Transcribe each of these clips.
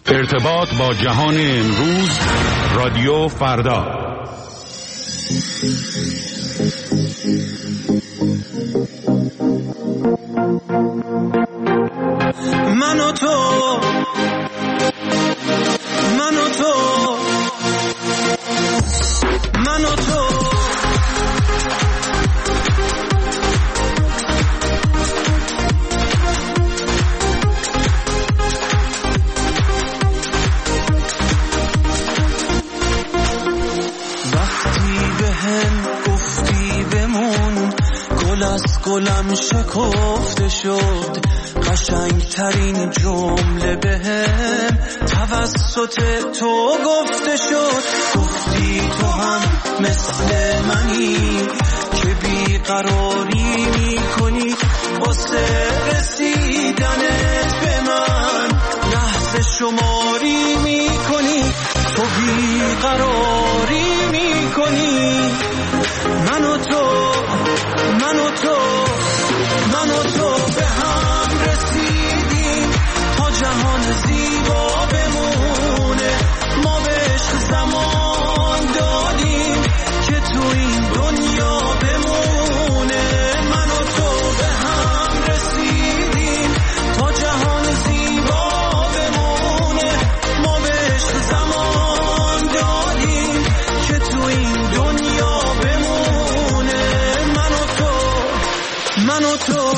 ارتباط با جهان امروز، رادیو فردا. من و تو گلم شکفته شد، قشنگترین جمله بهم توسط تو گفته شد. گفتی تو هم مثل منی که بیقراری میکنی واسه رسیدنت به من، لحظه شماری میکنی، تو بیقراری میکنی. من و تو به هم رسیدیم تا جهان زیبا بمونه. ما به عشق زمان دادیم که تو این دنیا بمونه. من و تو به هم رسیدیم تا جهان زیبا بمونه. ما به عشق زمان دادیم که تو این دنیا بمونه. من و تو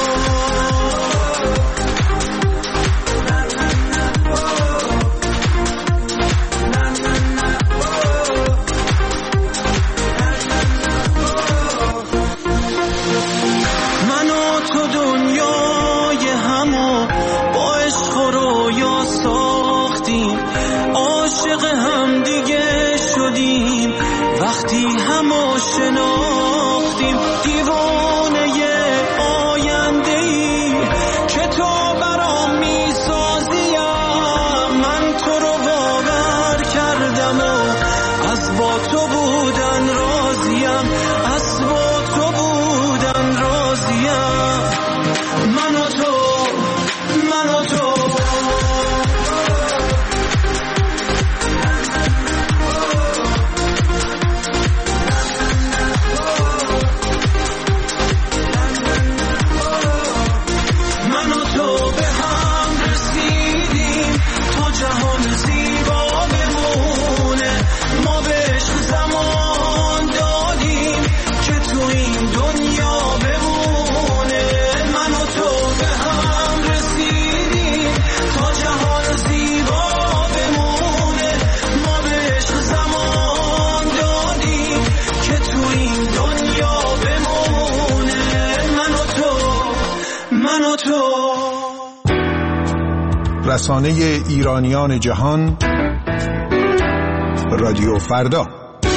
دنیای همو با عشق و رویا ساختیم، عاشق هم دیگه شدیم وقتی همو شناختیم. دیوانه آینده‌ای که تو برام میسازیم، من تو رو باور کردم و از با تو بودن راضیم، از با تو بودن راضیم. من و تو رسانه ایرانیان جهان، رادیو فردا.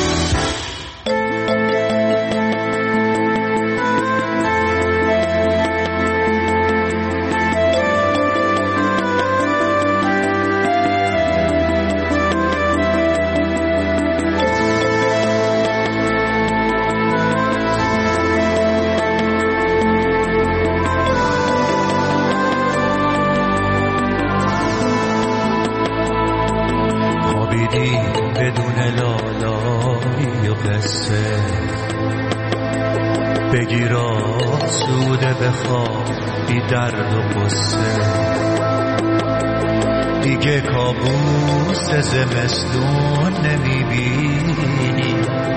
بگیر آسوده بخواب بی درد و قصه، دیگه کابوس زمستون نمیبینی،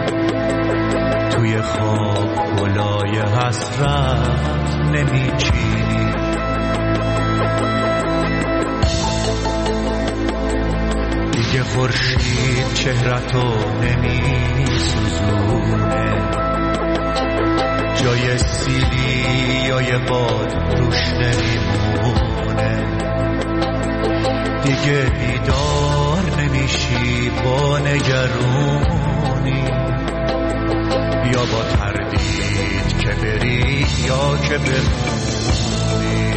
توی خواب گلای حسرت نمیچینی. دیگه خورشید چهرتو نمیسوزونه، جای سیلی یا باد روش نمیمونه. دیگه بیدار نمیشی با نگرونی، یا با تردید که بری یا که بمونی.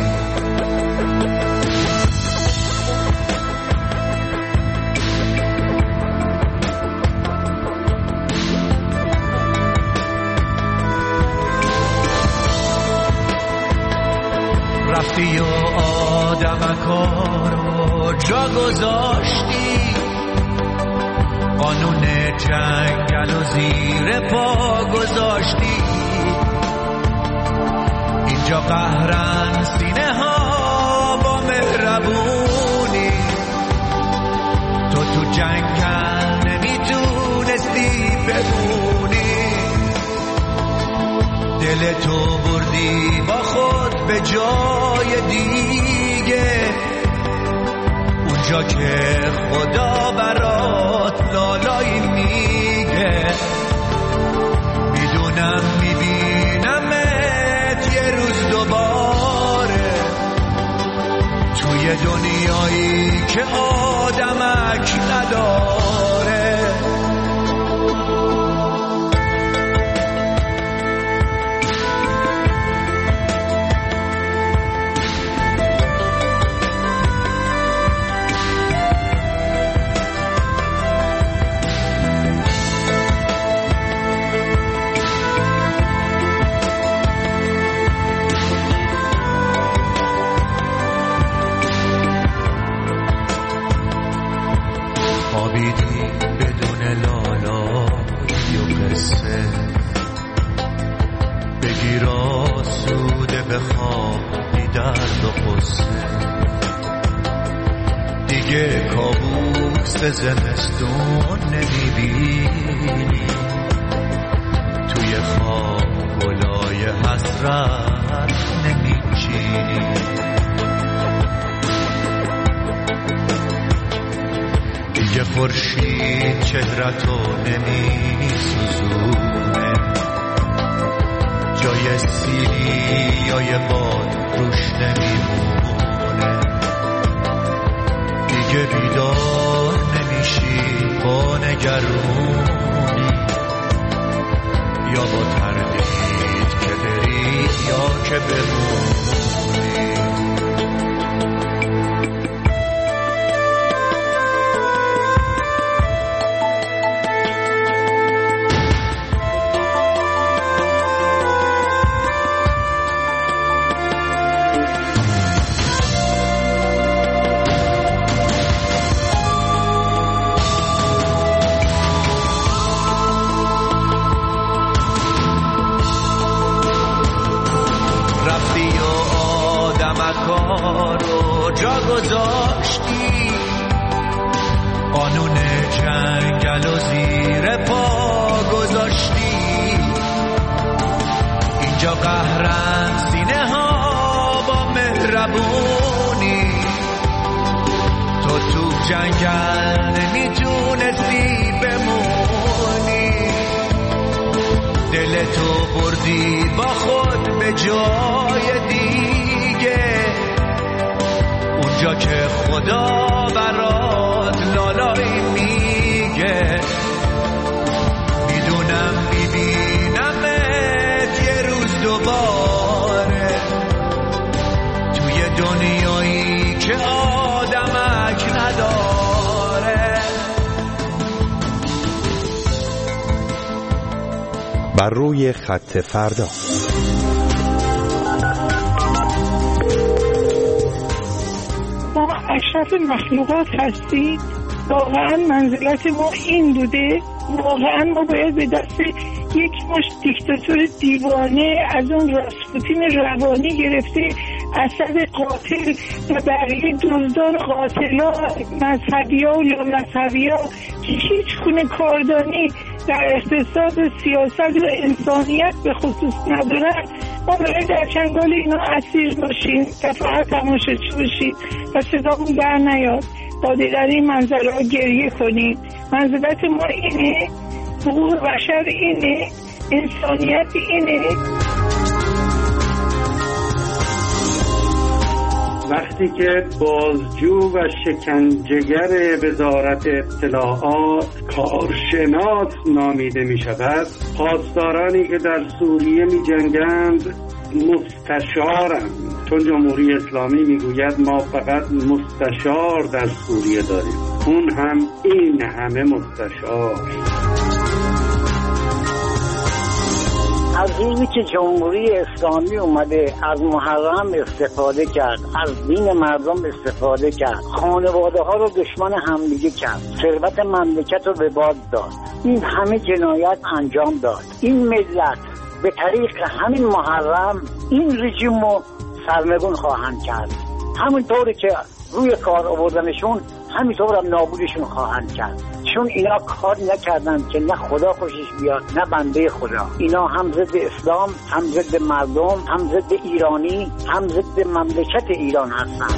رفتی و آدمکا رو جا جا گذاشتی، قانون جنگل و زیر پا گذاشتی. اینجا قهرن سینه ها با مهربونی، تو جنگل نمیتونستی بمونی. دل تو بردی با خود به جای دیگه، اونجا که خدا برات لالایی میگه. میدونم میبینمت یه روز دوباره توی دنیایی که آدمک نداره. دیگه کابوس زمستون نمیبینی، توی خواب گلای حسرت نمیچینی. دیگه خورشید چهرتو نمیسوزونه، جای سیری یا یه باد روش نمیمونه. دیگه بیدار نمیشی با نگرونی، یا با تردید که بری یا که بمونی. رو جا گذاشتی، قانون جنگل و زیر پا گذاشتی. اینجا قهرن سینه ها با مهربونی، تو جنگل نمیتونستی بمونی. دل تو بردی با خود به جای دیگه، اونجا که خدا برات لالایی میگه. میدونم میبینمت یه روز دوباره توی دنیایی که آدمک نداره. بر روی خط فردا. ما اشرف مخلوقات هستیم. واقعا منزلت ما این بوده. واقعا ما باید به دست یک مش دیکتاتور دیوانه از اون راسپوتین روانی گرفته اسد قاتل و بقیه دزدان قاتلا مذهبی ها و لامذهبی ها که هیچ گونه کاردانی در اقتصاد سیاست و انسانیت به خصوص ندارن، ما باید در چنگال اینا اسیر باشیم و فقط تماشاچی باشیم و صدامون در نیاد. با دیدن این منظره ها گریه کنیم. منزلت ما اینه، حقوق بشر اینه، انسانیت اینه. وقتی که بازجو و شکنجهگر وزارت اطلاعات کارشناس نامیده می شود، پاسدارانی که در سوریه می جنگند مستشارند، چون جمهوری اسلامی می گوید ما فقط مستشار در سوریه داریم، اون هم این همه مستشار. از روزی که جمهوری اسلامی اومده از محرم استفاده کرد، از دین مردم استفاده کرد، خانواده ها رو دشمن همدیگه کرد، ثروت مملکت رو به باد داد، این همه جنایت انجام داد. این ملت به طریق همین محرم این رژیم رو سرنگون خواهند کرد. همونطوری که روی کار آوردنشون همینطور هم نابودشون خواهند کرد، چون اینا کار نکردن که نه خدا خوشش بیاد نه بنده خدا. اینا هم ضد اسلام، هم ضد مردم، هم ضد ایرانی، هم ضد مملکت ایران هستن.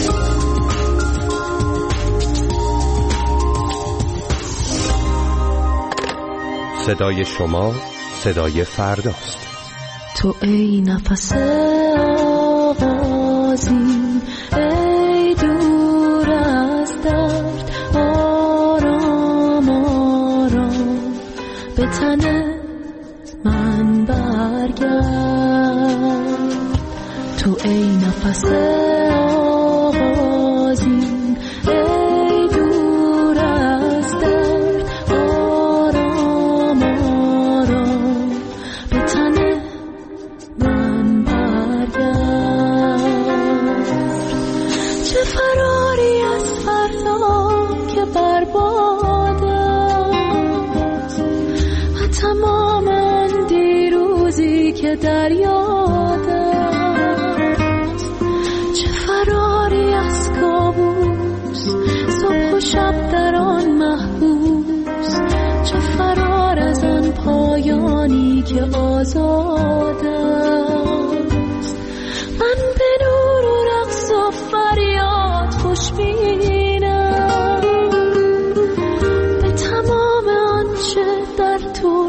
صدای شما صدای فرداست. تو ای نفس آغازین، ای دور از درد، آرام آرام به تن من برگرد. تو ای نفس آغازین، ای دور از درد، آرام آرام به تن من برگرد. چه فراری از فردا که برباد است و تمام آن دیروزی که در یاد است. چه فراری از کابوس، صبح و شب در آن محبوس. چه فرار از آن پایانی که آزاد است. من به نور و رقص و فریاد خوشبینم، به تمام آنچه در تو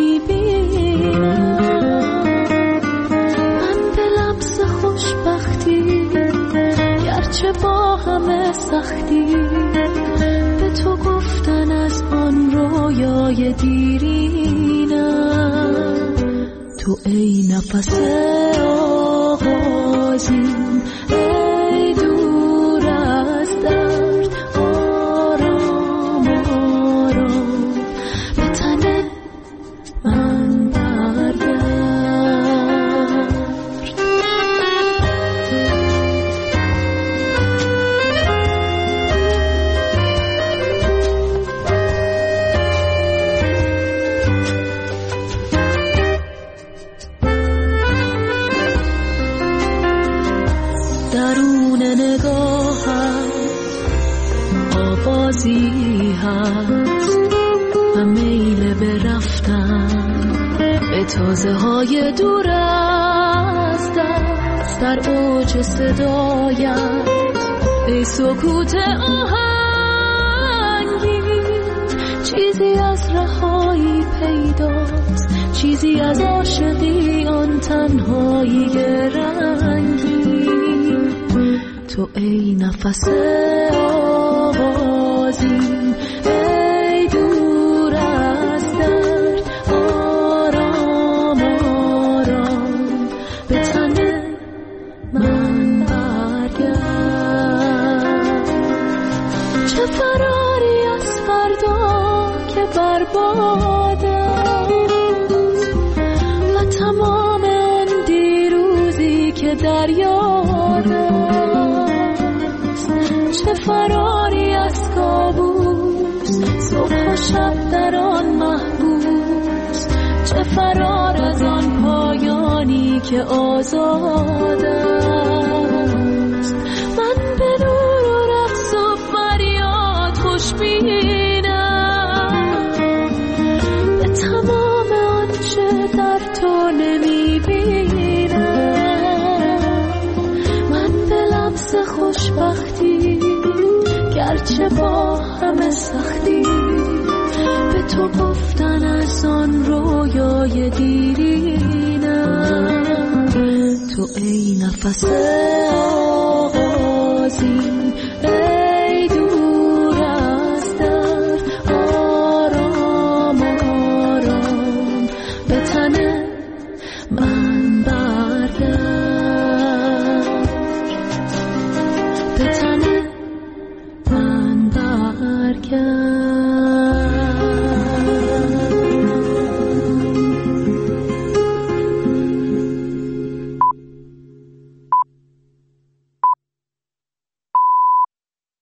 نمیبینم. من به لمس خوشبختی، گرچه با همه سختی، به تو گفتن از آن رویای دیرینم. تو ای نفس آغازین، ای دور از درد، آرام آرام به تن من برگرد. درون نگاهت آوازی هست و میل به رفتن به تازه های دور از دست. در اوج صدایت ای سکوت آهنگی، چیزی از رهایی پیداست، چیزی از عاشقی آن تنهایی رنگی. تو ای نفس آغازین، ای دور از درد، آرام آرام به تن من برگرد. چه فراری از فردا که برباد است و تمام آن دیروزی که در یاد است. چه فراری از کابوس، صبح و شب در آن محبوس. چه فرار از آن پایانی که آزاد است. من به نور و رقص و فریاد خوشبینم، به تمام آنچه در تو نمیبینم. من به لمس خوشبختی، گرچه با همه سختی، به تو گفتن از آن رویای دیرینم. تو ای نفس آغازین،